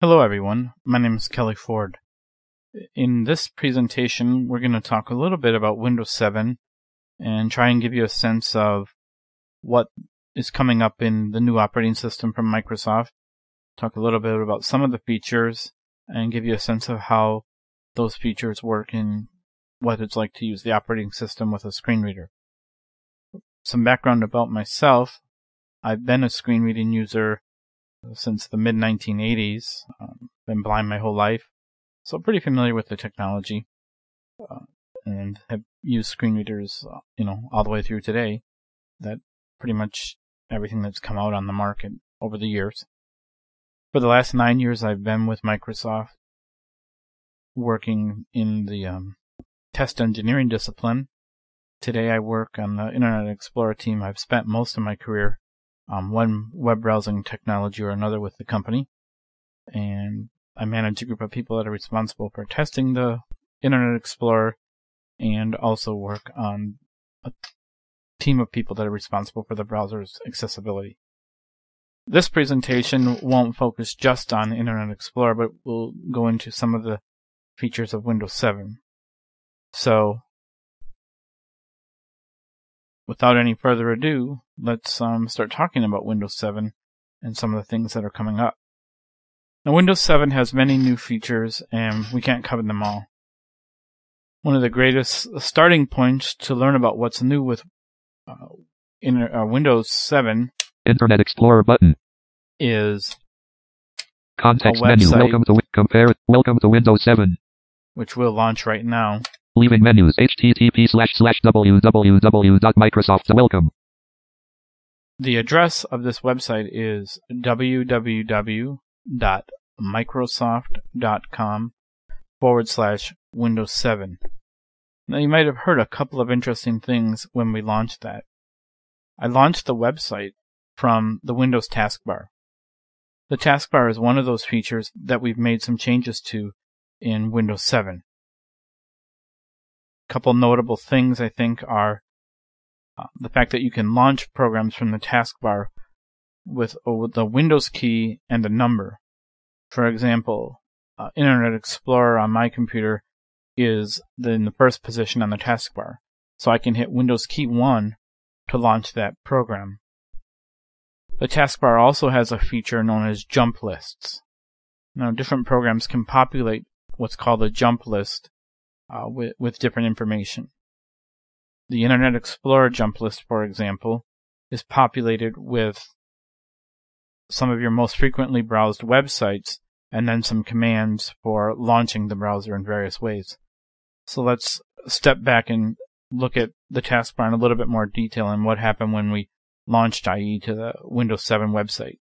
Hello everyone, my name is Kelly Ford. In this presentation we're going to talk a little bit about Windows 7 and try and give you a sense of what is coming up in the new operating system from Microsoft. Talk a little bit about some of the features and give you a sense of how those features work and what it's like to use the operating system with a screen reader. Some background about myself: I've been a screen reading user since the mid-1980s. Been blind my whole life, so pretty familiar with the technology, and have used screen readers, all the way through today. That pretty much everything that's come out on the market over the years. For the last 9 years, I've been with Microsoft, working in the test engineering discipline. Today, I work on the Internet Explorer team. I've spent most of my career one web browsing technology or another with the company, and I manage a group of people that are responsible for testing the Internet Explorer and also work on a team of people that are responsible for the browser's accessibility. This presentation won't focus just on Internet Explorer, but we'll go into some of the features of Windows 7. So, without any further ado, let's start talking about Windows 7 and some of the things that are coming up. Now, Windows 7 has many new features, and we can't cover them all. One of the greatest starting points to learn about what's new with Windows 7 Internet Explorer button is context menu. Welcome to Windows 7, which we'll launch right now. Leaving menus. http://www.microsoft.welcome. The address of this website is www.microsoft.com/Windows 7. Now, you might have heard a couple of interesting things when we launched that. I launched the website from the Windows taskbar. The taskbar is one of those features that we've made some changes to in Windows 7. A couple notable things, I think, are the fact that you can launch programs from the taskbar with the Windows key and a number. For example, Internet Explorer on my computer is in the first position on the taskbar, so I can hit Windows key 1 to launch that program. The taskbar also has a feature known as jump lists. Now, different programs can populate what's called a jump list with different information. The Internet Explorer jump list, for example, is populated with some of your most frequently browsed websites and then some commands for launching the browser in various ways. So let's step back and look at the taskbar in a little bit more detail and what happened when we launched IE to the Windows 7 website.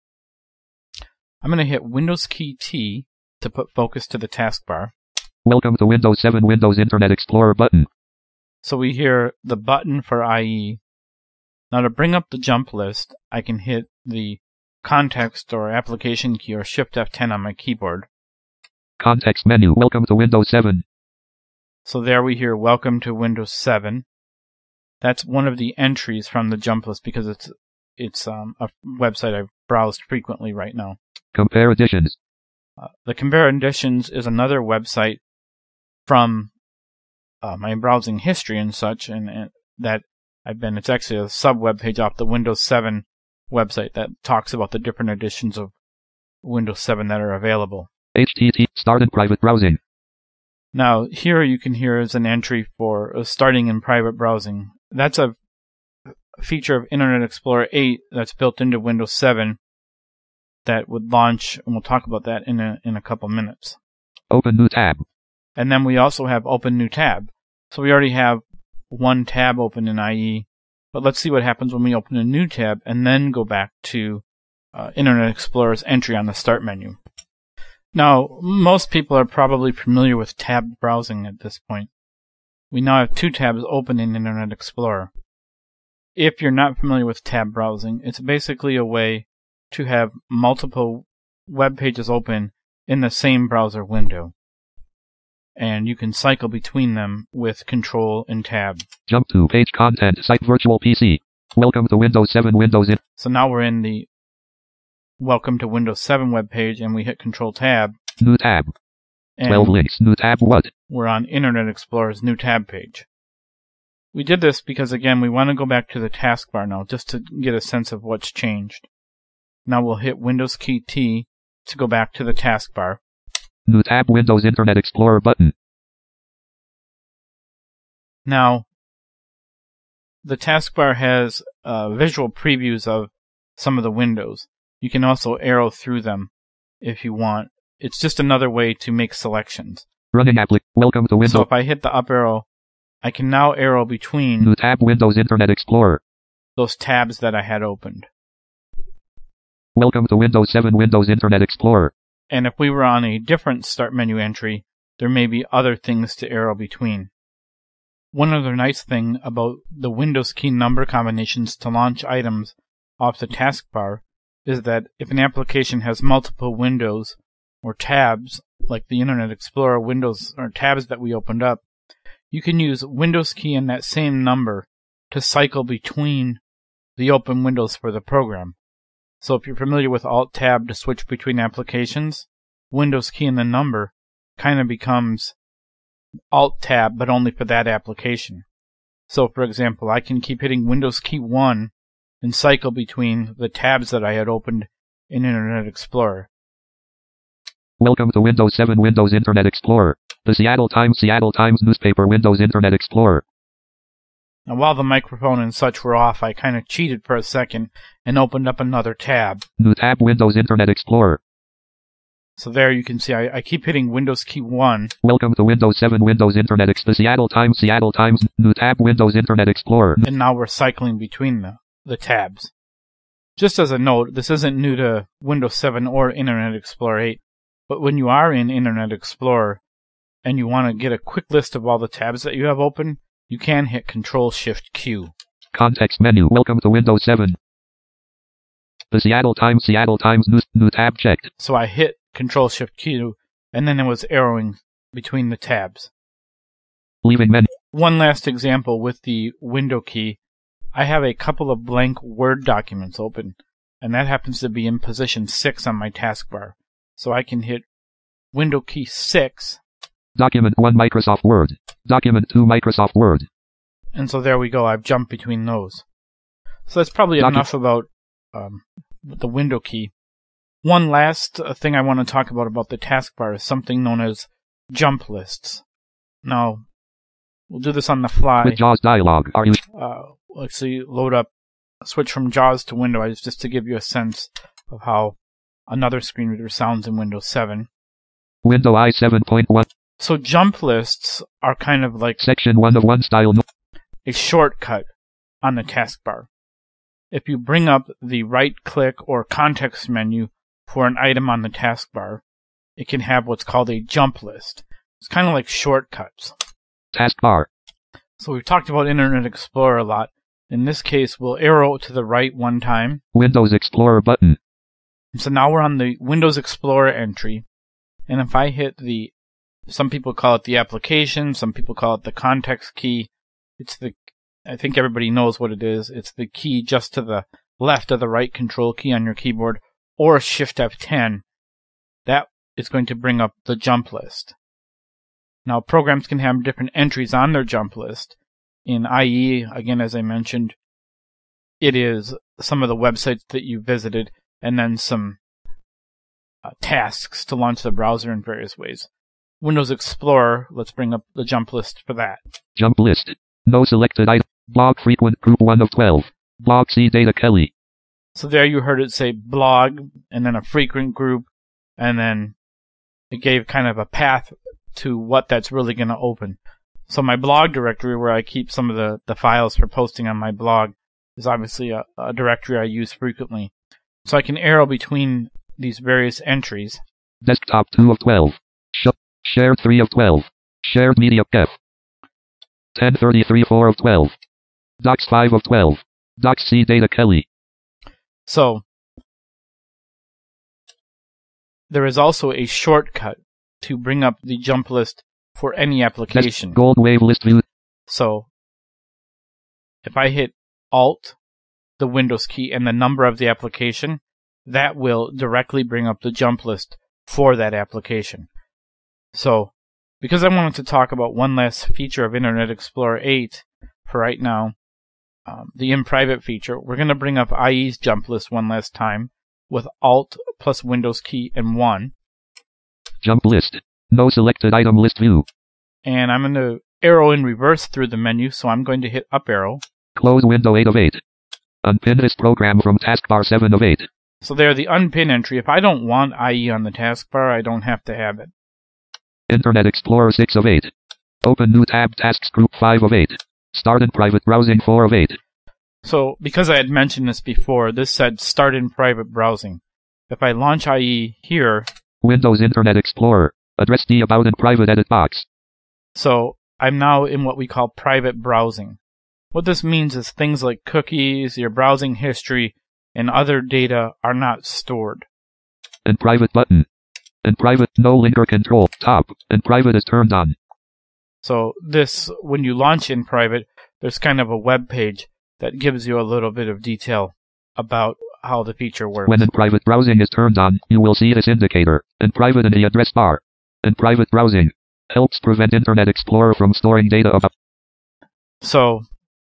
I'm going to hit Windows key T to put focus to the taskbar. Welcome to Windows 7 Windows Internet Explorer button. So we hear the button for IE. Now, to bring up the jump list, I can hit the context or application key or Shift F10 on my keyboard. Context menu. Welcome to Windows 7. So there we hear Welcome to Windows 7. That's one of the entries from the jump list because it's a website I've browsed frequently right now. Compare editions. The Compare Editions is another website from my browsing history and such, and that it's actually a sub-web page off the Windows 7 website that talks about the different editions of Windows 7 that are available. HTTP started private browsing. Now, here you can hear is an entry for starting in private browsing. That's a feature of Internet Explorer 8 that's built into Windows 7 that would launch, and we'll talk about that in a couple minutes. Open new tab. And then we also have Open New Tab. So we already have one tab open in IE, but let's see what happens when we open a new tab and then go back to Internet Explorer's entry on the Start menu. Now, most people are probably familiar with tabbed browsing at this point. We now have two tabs open in Internet Explorer. If you're not familiar with tab browsing, it's basically a way to have multiple web pages open in the same browser window. And you can cycle between them with Control and Tab. Jump to page content, site virtual PC. Welcome to Windows 7 Windows. So now we're in the Welcome to Windows 7 web page, and we hit Control Tab. New tab. 12 links. New tab what? We're on Internet Explorer's new tab page. We did this because, again, we want to go back to the taskbar now, just to get a sense of what's changed. Now we'll hit Windows key T to go back to the taskbar. New tab, Windows Internet Explorer button. Now, the taskbar has visual previews of some of the windows. You can also arrow through them if you want. It's just another way to make selections. Running Welcome to Windows. So if I hit the up arrow, I can now arrow between New tab, Windows Internet Explorer. Those tabs that I had opened. Welcome to Windows 7, Windows Internet Explorer. And if we were on a different Start menu entry, there may be other things to arrow between. One other nice thing about the Windows key number combinations to launch items off the taskbar is that if an application has multiple windows or tabs, like the Internet Explorer windows or tabs that we opened up, you can use Windows key and that same number to cycle between the open windows for the program. So if you're familiar with Alt-Tab to switch between applications, Windows key and the number kind of becomes Alt-Tab, but only for that application. So for example, I can keep hitting Windows key 1 and cycle between the tabs that I had opened in Internet Explorer. Welcome to Windows 7, Windows Internet Explorer. The Seattle Times newspaper, Windows Internet Explorer. Now while the microphone and such were off, I kind of cheated for a second and opened up another tab. New tab, Windows Internet Explorer. So there you can see I keep hitting Windows key 1. Welcome to Windows 7, Windows Internet Explorer. The Seattle Times, new tab, Windows Internet Explorer. And now we're cycling between the tabs. Just as a note, this isn't new to Windows 7 or Internet Explorer 8, but when you are in Internet Explorer and you want to get a quick list of all the tabs that you have open, you can hit Control-Shift-Q. Context menu. Welcome to Windows 7. The Seattle Times new tab checked. So I hit Control-Shift-Q, and then it was arrowing between the tabs. Leaving menu. One last example with the window key. I have a couple of blank Word documents open, and that happens to be in position 6 on my taskbar. So I can hit Window key 6. Document 1 Microsoft Word. Document 2 Microsoft Word. And so there we go. I've jumped between those. So that's probably enough about the window key. One last thing I want to talk about the taskbar is something known as jump lists. Now, we'll do this on the fly. With JAWS dialog, are you? Let's see, load up, switch from JAWS to Windows just to give you a sense of how another screen reader sounds in Windows 7. Window I 7.1. So jump lists are kind of like Section 1 of 1 style. A shortcut on the taskbar. If you bring up the right-click or context menu for an item on the taskbar, it can have what's called a jump list. It's kind of like shortcuts. Taskbar. So we've talked about Internet Explorer a lot. In this case, we'll arrow to the right one time. Windows Explorer button. So now we're on the Windows Explorer entry. And if I hit some people call it the application, some people call it the context key. I think everybody knows what it is. It's the key just to the left of the right control key on your keyboard, or Shift F10. That is going to bring up the jump list. Now, programs can have different entries on their jump list. In IE, again, as I mentioned, it is some of the websites that you visited, and then some tasks to launch the browser in various ways. Windows Explorer, let's bring up the jump list for that. Jump list. No selected item. Blog frequent group 1 of 12. Blog C Data Kelly. So there you heard it say blog, and then a frequent group, and then it gave kind of a path to what that's really going to open. So my blog directory, where I keep some of the files for posting on my blog, is obviously a directory I use frequently. So I can arrow between these various entries. Desktop 2 of 12. Shared 3 of 12. Shared media F. 1033 4 of 12. Docs 5 of 12. Docs C Data Kelly. So there is also a shortcut to bring up the jump list for any application. Gold Wave list view. So if I hit Alt, the Windows key, and the number of the application, that will directly bring up the jump list for that application. So, because I wanted to talk about one last feature of Internet Explorer 8 for right now, the in private feature, we're going to bring up IE's jump list one last time with Alt plus Windows key and 1. Jump list. No selected item list view. And I'm going to arrow in reverse through the menu, so I'm going to hit up arrow. Close window 8 of 8. Unpin this program from taskbar 7 of 8. So there, the unpin entry. If I don't want IE on the taskbar, I don't have to have it. Internet Explorer 6 of 8. Open new tab tasks group 5 of 8. Start in private browsing 4 of 8. So, because I had mentioned this before, this said start in private browsing. If I launch IE here... Windows Internet Explorer. Address D about in private edit box. So, I'm now in what we call private browsing. What this means is things like cookies, your browsing history, and other data are not stored. In private button. In private, no linker control, top, and private is turned on. So this, when you launch in private, there's kind of a web page that gives you a little bit of detail about how the feature works. When in private browsing is turned on, you will see this indicator, in private in the address bar. In private browsing, helps prevent Internet Explorer from storing data about... So,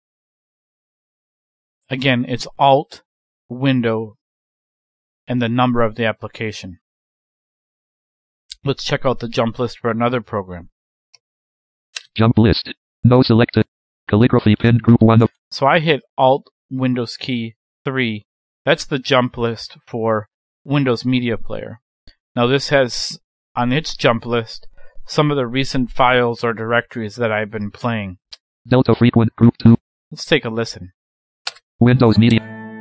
again, it's Alt, Window, and the number of the application. Let's check out the jump list for another program. Jump list. No selected. Calligraphy pin group 1 of... So I hit Alt, Windows key 3. That's the jump list for Windows Media Player. Now this has, on its jump list, some of the recent files or directories that I've been playing. Delta frequent group 2. Let's take a listen. Windows Media...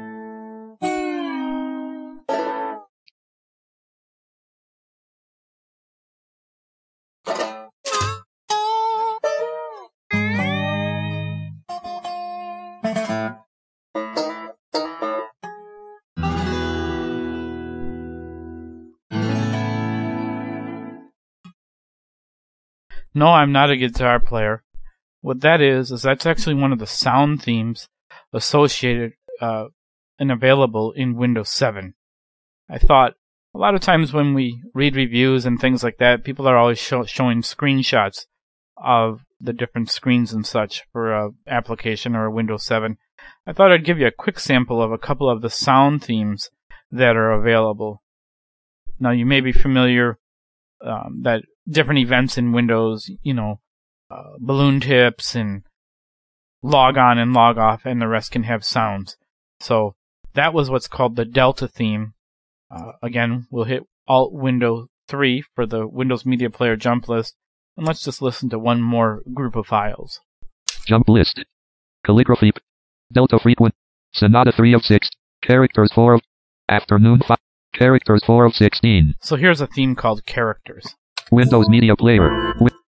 No, I'm not a guitar player. What that is that's actually one of the sound themes associated and available in Windows 7. I thought a lot of times when we read reviews and things like that, people are always showing screenshots of the different screens and such for an application or a Windows 7. I thought I'd give you a quick sample of a couple of the sound themes that are available. Now, you may be familiar that different events in Windows, balloon tips and log on and log off, and the rest can have sounds. So that was what's called the Delta theme. Again, we'll hit Alt Window 3 for the Windows Media Player jump list, and let's just listen to one more group of files. Jump list. Calligraphy. Delta frequent. Sonata 3 of 6. Characters 4 of... Afternoon 5. Characters 4 of 16. So here's a theme called Characters. Windows Media Player.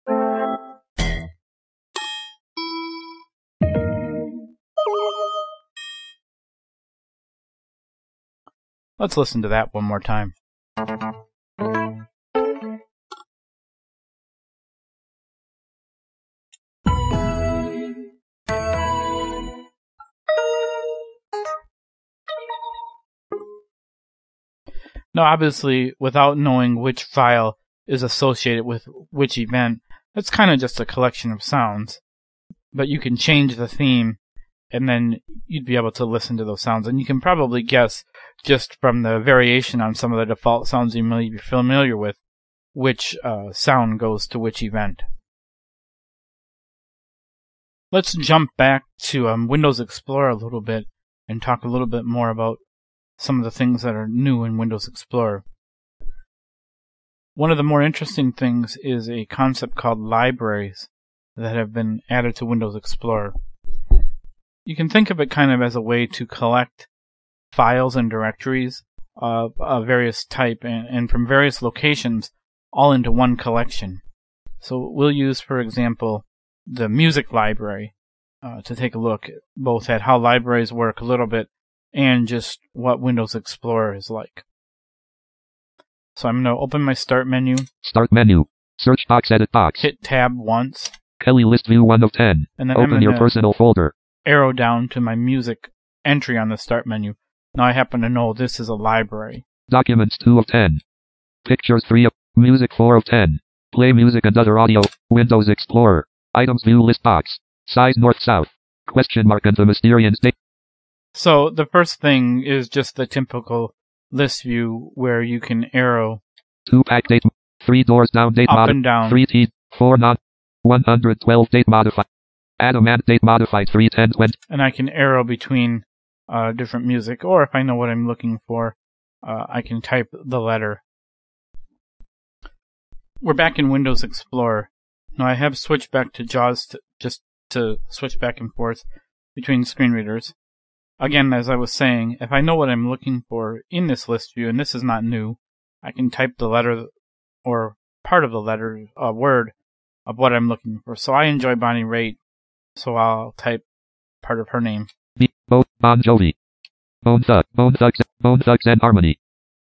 Let's listen to that one more time. Now, obviously, without knowing which file is associated with which event, that's kind of just a collection of sounds. But you can change the theme, and then you'd be able to listen to those sounds. And you can probably guess, just from the variation on some of the default sounds you may be familiar with, which sound goes to which event. Let's jump back to Windows Explorer a little bit and talk a little bit more about some of the things that are new in Windows Explorer. One of the more interesting things is a concept called libraries that have been added to Windows Explorer. You can think of it kind of as a way to collect files and directories of various type and from various locations all into one collection. So we'll use, for example, the music library to take a look both at how libraries work a little bit and just what Windows Explorer is like. So I'm going to open my Start menu. Start menu. Search box, edit box. Hit Tab once. Kelly list view 1 of 10. And then open your personal folder. Arrow down to my music entry on the Start menu. Now I happen to know this is a library. Documents 2 of 10. Pictures 3 of. Music 4 of 10. Play music and other audio. Windows Explorer. Items view list box. Size north-south. Question mark and the Mysterian state. So the first thing is just the typical list view where you can arrow 2 pack date. 3 doors down date up and down. 3 T. 4 not. 112 date modified. Add date modified 31020. And I can arrow between different music, or if I know what I'm looking for, I can type the letter. We're back in Windows Explorer. Now I have switched back to JAWS just to switch back and forth between screen readers. Again, as I was saying, if I know what I'm looking for in this list view, and this is not new, I can type the letter or part of the letter, a word of what I'm looking for. So I enjoy Bonnie Raitt, so I'll type part of her name. Bon Jovi. Bone Thugs and Harmony.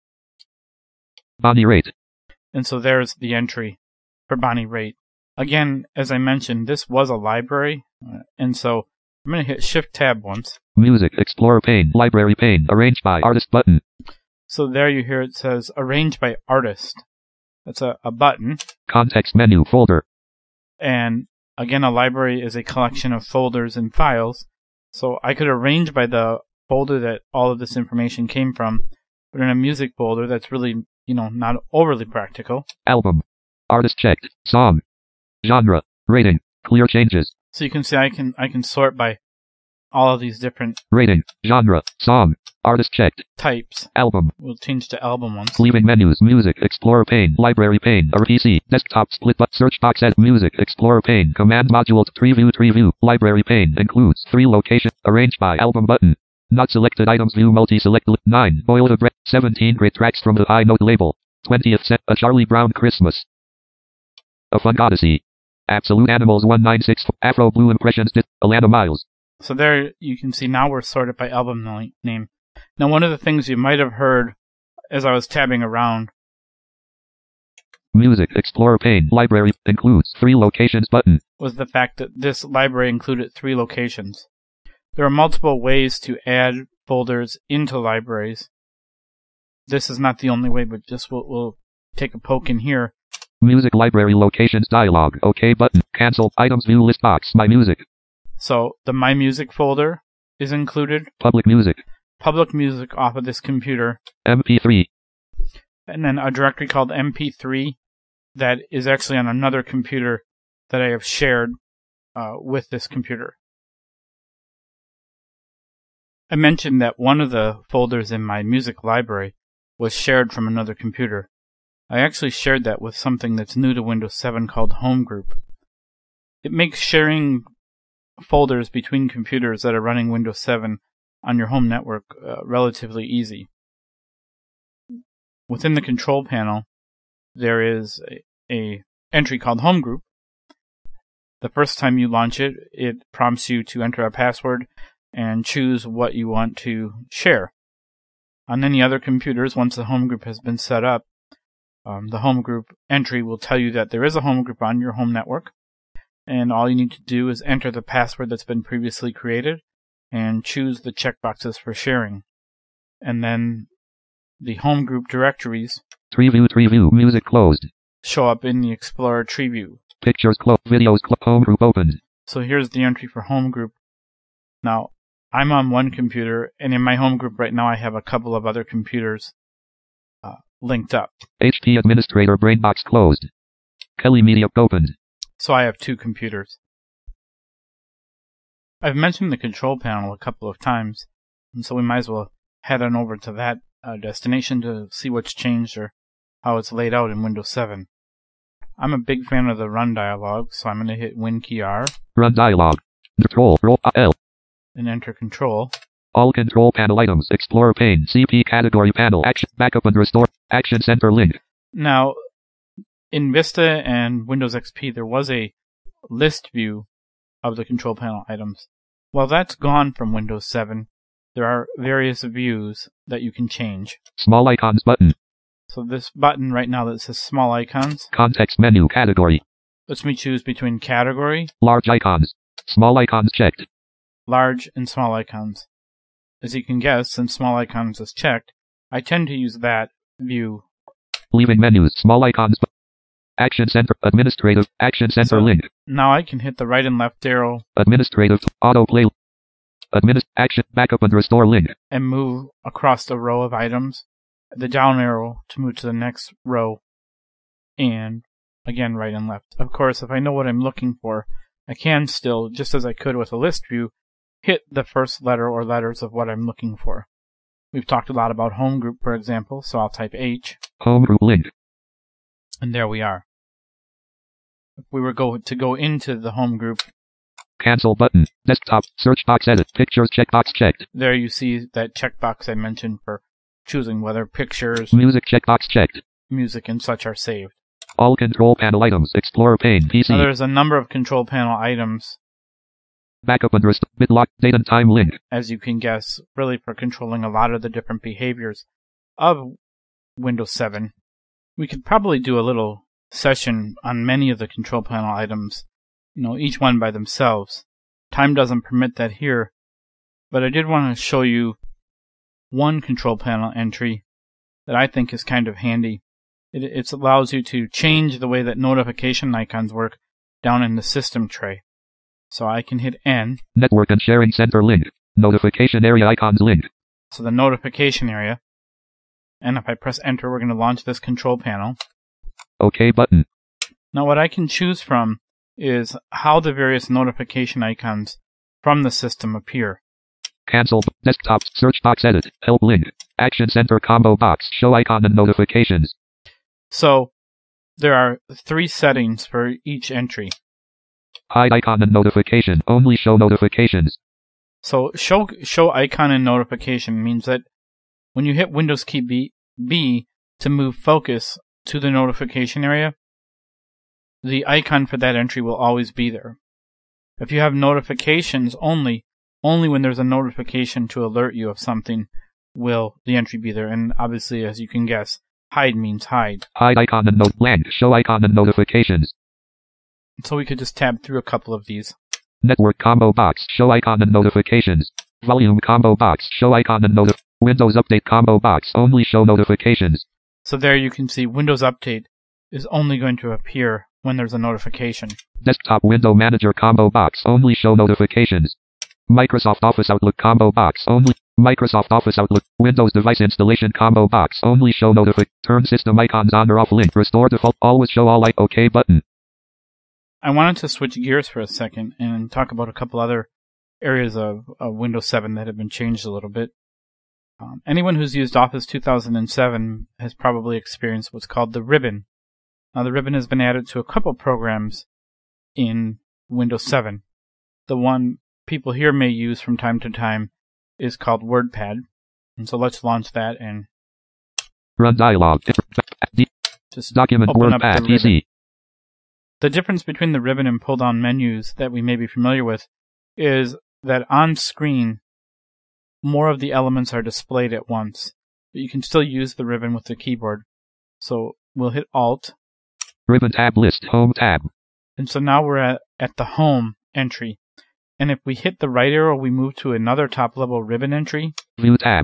Bonnie Raitt. And so there's the entry for Bonnie Raitt. Again, as I mentioned, this was a library, and so I'm going to hit Shift-Tab once. Music, Explorer pane, Library pane, Arranged by Artist button. So there you hear it says Arranged by Artist. That's a button. Context menu, folder. And again, a library is a collection of folders and files. So I could arrange by the folder that all of this information came from, but in a music folder, that's really, not overly practical. Album. Artist checked. Song. Genre. Rating. Clear changes. So you can see I can sort by all of these different rating, genre, song, artist checked, types. Album. We'll change to album once. Leaving menus, music, Explorer pane, library pane, or PC, desktop split but search box at music, Explorer pane, command module, tree view, library pane, includes 3 locations, arranged by album button. Not selected items view multi-select 9, boiled of bread, 17 great tracks from the high note label, 20th set, A Charlie Brown Christmas. A Fun Odyssey. Absolute Animals 196, Afro Blue Impressions, Alana Miles. So there you can see now we're sorted by album name. Now one of the things you might have heard as I was tabbing around. Music, Explorer pane, library, includes 3 locations button. Was the fact that this library included 3 locations. There are multiple ways to add folders into libraries. This is not the only way, but just we'll take a poke in here. Music library locations dialog. OK button. Cancel. Items view list box. My music. So the My Music folder is included. Public music. Public music off of this computer. MP3. And then a directory called MP3 that is actually on another computer that I have shared with this computer. I mentioned that one of the folders in my music library was shared from another computer. I actually shared that with something that's new to Windows 7 called Home Group. It makes sharing folders between computers that are running Windows 7 on your home network relatively easy. Within the control panel, there is a entry called Home Group. The first time you launch it, it prompts you to enter a password and choose what you want to share. On any other computers, once the home group has been set up, the home group entry will tell you that there is a home group on your home network, and all you need to do is enter the password that's been previously created and choose the checkboxes for sharing. And then the home group directories Tree view, music closed. Show up in the Explorer tree view. Pictures closed, videos closed, home group opened. So here's the entry for home group. Now, I'm on one computer, and in my home group right now I have a couple of other computers linked up. HP Administrator Brainbox closed. Kelly Media opened. So I have 2 computers. I've mentioned the control panel a couple of times, and so we might as well head on over to that destination to see what's changed or how it's laid out in Windows 7. I'm a big fan of the Run dialog, so I'm going to hit Win key R. Run dialog. Control, Roll L. And enter Control. All control panel items, Explorer pane, CP category panel, Action, Backup and Restore, Action Center link. Now, in Vista and Windows XP, there was a list view of the control panel items. Well, that's gone from Windows 7. There are various views that you can change. Small icons button. So this button right now that says small icons. Context menu category. Lets me choose between category. Large icons. Small icons checked. Large and small icons. as you can guess, since small icons is checked, I tend to use that view. Leaving menus, small icons, Action Center, Administrative, Action Center link. Now I can hit the right and left arrow. Administrative, Autoplay, Action, Backup and Restore link. And move across the row of items. The down arrow to move to the next row. And again, right and left. Of course, if I know what I'm looking for, I can still, just as I could with a list view, hit the first letter or letters of what I'm looking for. We've talked a lot about home group, for example, so I'll type H. Home group link. And there we are. If we were to go into the home group. Cancel button. Desktop. Search box edit. Pictures checkbox checked. There you see that checkbox I mentioned for choosing whether pictures, music checkbox checked. Music and such are saved. All control panel items. Explorer pane. PC. Now there's a number of control panel items. Backup and restore. BitLock. Date and time link. As you can guess, really for controlling a lot of the different behaviors of Windows 7. We could probably do a little session on many of the control panel items, each one by themselves. Time doesn't permit that here, but I did want to show you one control panel entry that I think is kind of handy. It allows you to change the way that notification icons work down in the system tray. So I can hit N. Network and sharing center link. Notification area icons link. So the notification area. And if I press enter, we're going to launch this control panel. OK button. Now what I can choose from is how the various notification icons from the system appear. Cancel. Desktop. Search box edit. Help link. Action Center combo box. Show icon and notifications. So there are 3 settings for each entry. Hide icon and notification. Only show notifications. So show icon and notification means that when you hit Windows key B to move focus to the notification area, the icon for that entry will always be there. If you have notifications only when there's a notification to alert you of something will the entry be there. And obviously, as you can guess, hide means hide. Hide icon and blank. Show icon and notifications. So we could just tab through a couple of these. Network combo box. Show icon and notifications. Volume combo box. Show icon and Windows Update combo box. Only show notifications. So there you can see Windows Update is only going to appear when there's a notification. Desktop Window Manager combo box. Only show notifications. Microsoft Office Outlook combo box. Only Microsoft Office Outlook. Windows Device Installation combo box. Only show Turn system icons on or off link. Restore default. Always show all OK button. I wanted to switch gears for a second and talk about a couple other areas of Windows 7 that have been changed a little bit. Anyone who's used Office 2007 has probably experienced what's called the ribbon. Now, the ribbon has been added to a couple programs in Windows 7. The one people here may use from time to time is called WordPad. And so let's launch that and run dialog. Just document WordPad PC. The difference between the ribbon and pull-down menus that we may be familiar with is that on screen, more of the elements are displayed at once. But you can still use the ribbon with the keyboard. So we'll hit Alt. Ribbon tab list, Home tab. And so now we're at the Home entry. And if we hit the right arrow, we move to another top-level ribbon entry. View tab.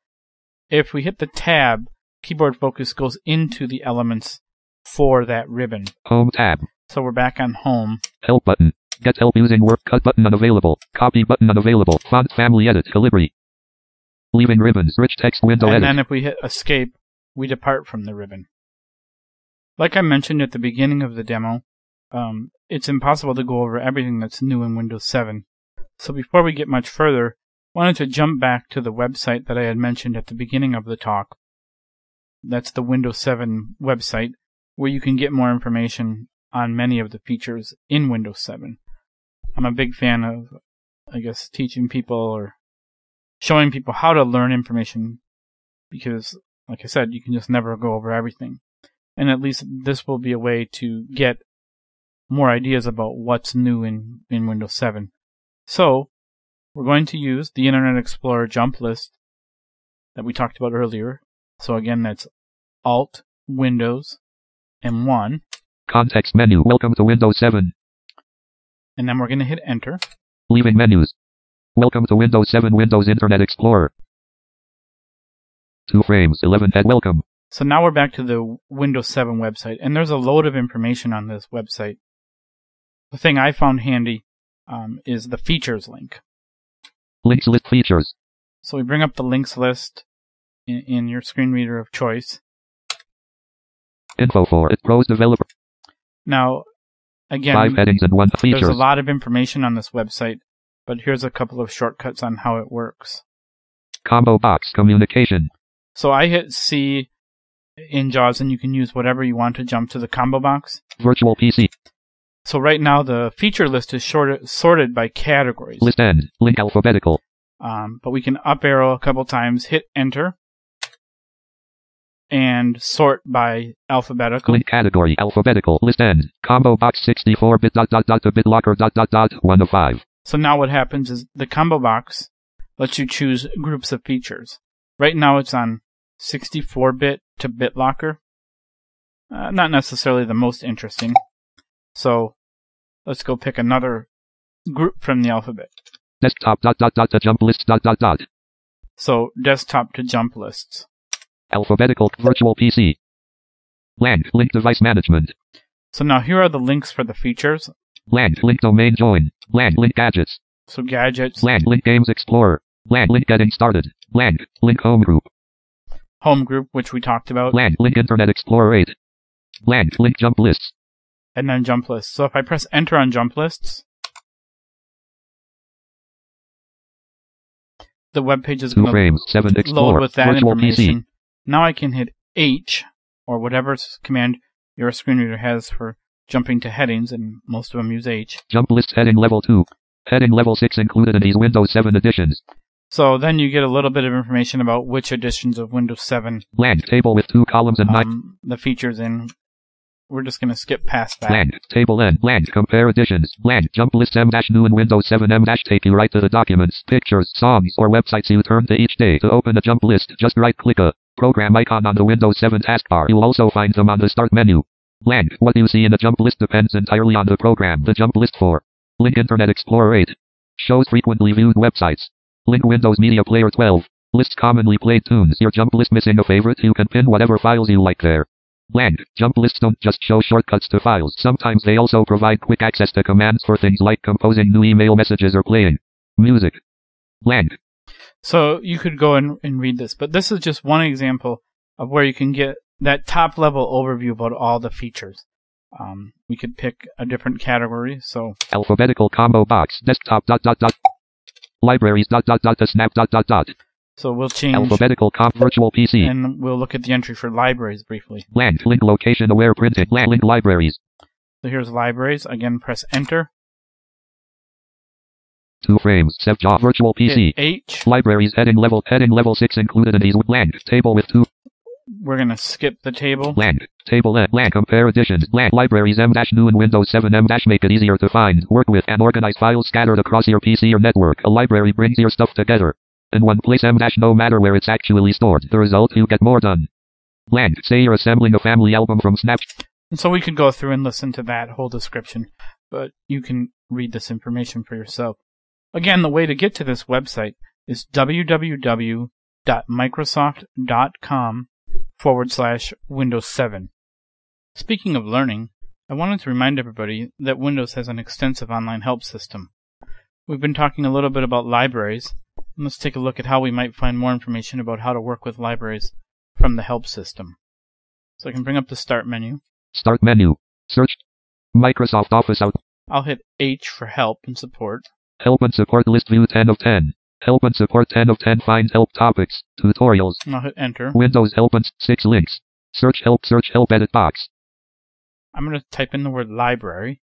If we hit the tab, keyboard focus goes into the elements for that ribbon. Home tab. So we're back on Home. Help button. Get help using Word. Cut button unavailable. Copy button unavailable. Font family edit. Calibri. Leaving ribbons. Rich text window edit. And then if we hit Escape, we depart from the ribbon. Like I mentioned at the beginning of the demo, it's impossible to go over everything that's new in Windows 7. So before we get much further, I wanted to jump back to the website that I had mentioned at the beginning of the talk. That's the Windows 7 website, where you can get more information on many of the features in Windows 7. I'm a big fan of, teaching people or showing people how to learn information because, like I said, you can just never go over everything. And at least this will be a way to get more ideas about what's new in Windows 7. So, we're going to use the Internet Explorer jump list that we talked about earlier. So again, that's Alt, Windows, and 1. Context menu. Welcome to Windows 7. And then we're going to hit Enter. Leaving menus. Welcome to Windows 7 Windows Internet Explorer. 2 frames, 11 head welcome. So now we're back to the Windows 7 website, and there's a load of information on this website. The thing I found handy is the features link. Links list features. So we bring up the links list in your screen reader of choice. Info for it pros developer. Now, again, 5 headings and 1 features. there's a lot of information on this website, but here's a couple of shortcuts on how it works. Combo box communication. So I hit C in JAWS, and you can use whatever you want to jump to the combo box. Virtual PC. So right now the feature list is sorted by categories. List end. Link alphabetical. But we can up arrow a couple times, hit enter, and sort by alphabetical. Link category alphabetical. List end. Combo box 64-bit to BitLocker 1 of 5. So now what happens is the combo box lets you choose groups of features. Right now it's on 64-bit to BitLocker. Not necessarily the most interesting. So let's go pick another group from the alphabet. Desktop to jump lists So desktop to jump lists. Alphabetical virtual PC. LAN link device management. So now here are the links for the features. LAN link domain join. LAN link gadgets. So gadgets. LAN link games explorer. LAN link getting started. LAN link home group. Home group, which we talked about. LAN link Internet Explorer 8. LAN link jump lists. And then jump lists. So if I press enter on jump lists, the web page is going to load with that information. PC. Now I can hit H, or whatever command your screen reader has for jumping to headings, and most of them use H. Jump list heading level 2. Heading level 6 included in these Windows 7 editions. So then you get a little bit of information about which editions of Windows 7 LAN table with 2 columns and 9. The features in. We're just going to skip past that. LAN table N. LAN compare editions. LAN jump lists M-new in Windows 7 M- take you right to the documents, pictures, songs, or websites you turn to each day. To open a jump list, just right-click a program icon on the Windows 7 taskbar. You'll also find them on the Start menu. LAN what you see in a jump list depends entirely on the program the jump list for. Link Internet Explorer 8. Shows frequently viewed websites. Link Windows Media Player 12. Lists commonly played tunes. Your jump list missing a favorite, you can pin whatever files you like there. LAN jump lists don't just show shortcuts to files. Sometimes they also provide quick access to commands for things like composing new email messages or playing music. LAN. So you could go and read this, but this is just one example of where you can get that top level overview about all the features. We could pick a different category. So alphabetical combo box desktop ... libraries ... to snap ... So we'll change alphabetical virtual PC. And we'll look at the entry for libraries briefly. LAN link location aware printing. LAN link libraries. So here's libraries. Again, press enter. 2 frames. SevJaw virtual PC. Hit H. Libraries heading level 6 included in these. LAN table with 2. We're going to skip the table. LAN table N. LAN compare editions. LAN libraries M-new in Windows 7 M- make it easier to find, work with, and organize files scattered across your PC or network. A library brings your stuff together in one place M- no matter where it's actually stored. The result, you get more done. LAN say you're assembling a family album from Snap. And so we could go through and listen to that whole description, but you can read this information for yourself. Again, the way to get to this website is www.microsoft.com/Windows 7. Speaking of learning, I wanted to remind everybody that Windows has an extensive online help system. We've been talking a little bit about libraries. Let's take a look at how we might find more information about how to work with libraries from the help system. So I can bring up the Start menu. Start menu. Search Microsoft Office out. I'll hit H for help and support. Help and support list view 10 of 10. Help and support 10 of 10. Find help topics. Tutorials. And I'll hit enter. Windows help and 6 links. Search help edit box. I'm going to type in the word library.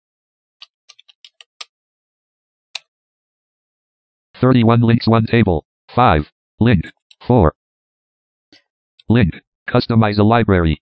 31 links 1 table. 5. Link. 4. Link. Customize a library.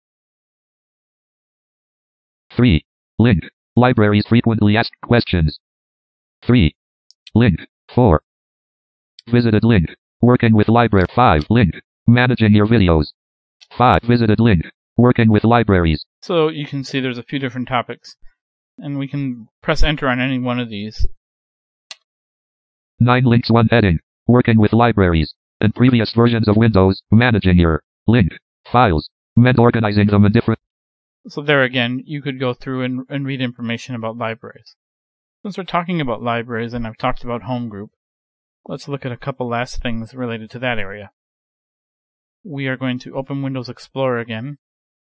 3. Link. Libraries frequently asked questions. 3. Link. 4. Visited link. Working with library. 5. Link. Managing your videos. 5. Visited link. Working with libraries. So you can see there's a few different topics, and we can press enter on any one of these. 9 links 1 heading. Working with libraries and previous versions of Windows. Managing your link files and organizing them in different. So there again, you could go through and read information about libraries. Since we're talking about libraries and I've talked about Home Group, let's look at a couple last things related to that area. We are going to open Windows Explorer again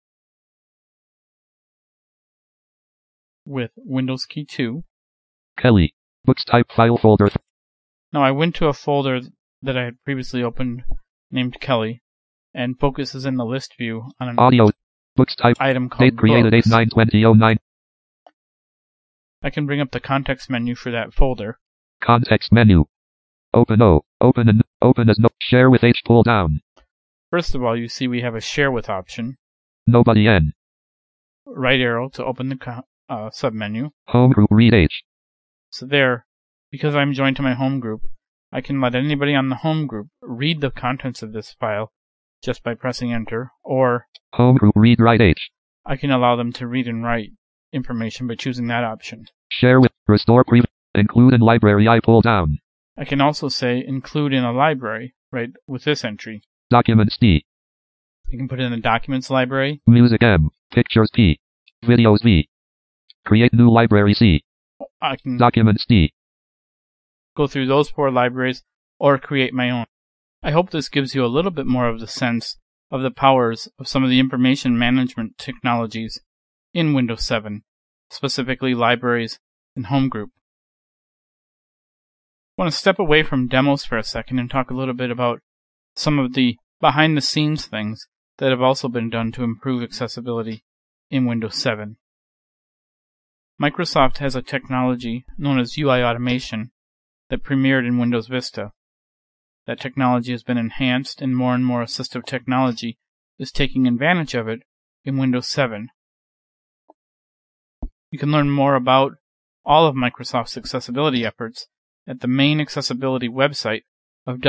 with Windows key 2. Kelly. Books type file folder. Now I went to a folder that I had previously opened named Kelly, and Focus is in the list view on an Audio. Books type. item called Date created Books. 8/9/2009. I can bring up the context menu for that folder. Context menu. Open O. Open as no. Share with H pull down. First of all, you see we have a Share With option. Nobody N. Right arrow to open the submenu. Home group read H. So there, because I'm joined to my home group, I can let anybody on the home group read the contents of this file just by pressing enter, or Home group read write H. I can allow them to read and write information by choosing that option. Share with. Restore preview. Include in library I pull down. I can also say include in a library, right, with this entry. Documents D. You can put in the Documents library. Music M. Pictures P. Videos V. Create new library C. I can Documents D. go through those 4 libraries or create my own. I hope this gives you a little bit more of the sense of the powers of some of the information management technologies in Windows 7, specifically libraries and Home Group. I want to step away from demos for a second and talk a little bit about some of the behind-the-scenes things that have also been done to improve accessibility in Windows 7. Microsoft has a technology known as UI automation that premiered in Windows Vista. That technology has been enhanced, and more assistive technology is taking advantage of it in Windows 7. You can learn more about all of Microsoft's accessibility efforts at the main accessibility website of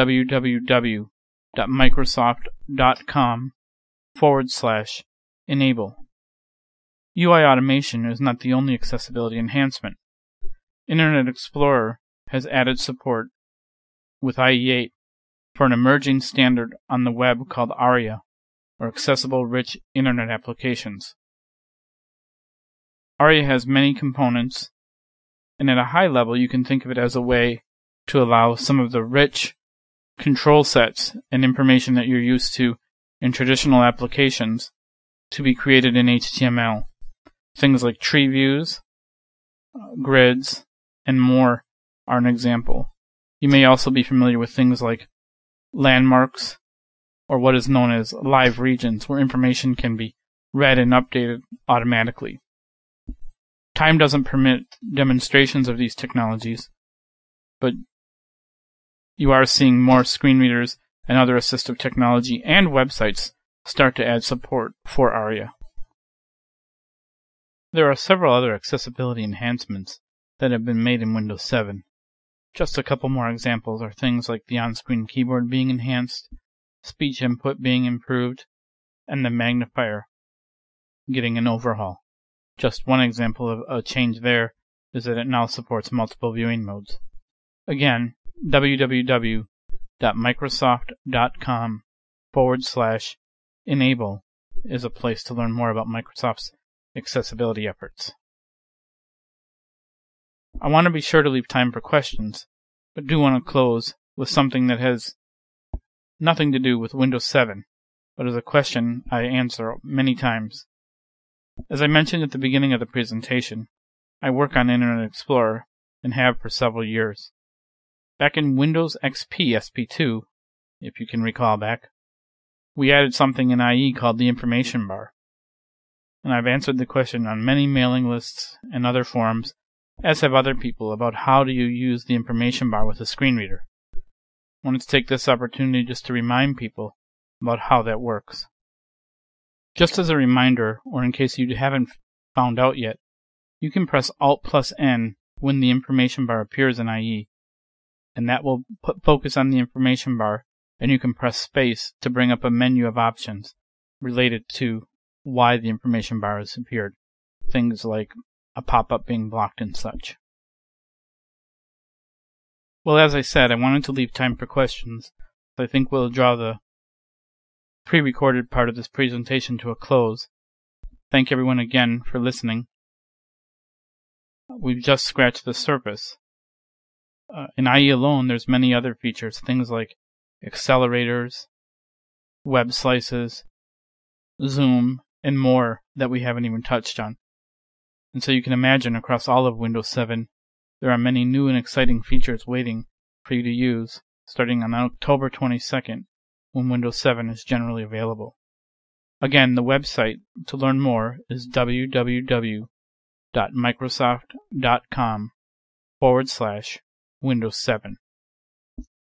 www.microsoft.com/enable. UI automation is not the only accessibility enhancement. Internet Explorer has added support with IE8 for an emerging standard on the web called ARIA, or Accessible Rich Internet Applications. ARIA has many components, and at a high level you can think of it as a way to allow some of the rich control sets and information that you're used to in traditional applications to be created in HTML. Things like tree views, grids, and more are an example. You may also be familiar with things like landmarks, or what is known as live regions, where information can be read and updated automatically. Time doesn't permit demonstrations of these technologies, but you are seeing more screen readers and other assistive technology and websites start to add support for ARIA. There are several other accessibility enhancements that have been made in Windows 7. Just a couple more examples are things like the on-screen keyboard being enhanced, speech input being improved, and the magnifier getting an overhaul. Just one example of a change there is that it now supports multiple viewing modes. Again, www.microsoft.com/enable is a place to learn more about Microsoft's accessibility efforts. I want to be sure to leave time for questions, but do want to close with something that has nothing to do with Windows 7, but is a question I answer many times. As I mentioned at the beginning of the presentation, I work on Internet Explorer and have for several years. Back in Windows XP SP2, if you can recall back, we added something in IE called the information bar. And I've answered the question on many mailing lists and other forums, as have other people, about how do you use the information bar with a screen reader. I wanted to take this opportunity just to remind people about how that works. Just as a reminder, or in case you haven't found out yet, you can press Alt+N when the information bar appears in IE, and that will put focus on the information bar, and you can press space to bring up a menu of options related to why the information bar has appeared. Things like a pop-up being blocked and such. Well, as I said, I wanted to leave time for questions, so I think we'll draw the pre-recorded part of this presentation to a close. Thank everyone again for listening. We've just scratched the surface. In IE alone, there's many other features, things like accelerators, web slices, zoom, and more that we haven't even touched on. And so you can imagine across all of Windows 7, there are many new and exciting features waiting for you to use, starting on October 22nd, when Windows 7 is generally available. Again, the website to learn more is www.microsoft.com/Windows 7.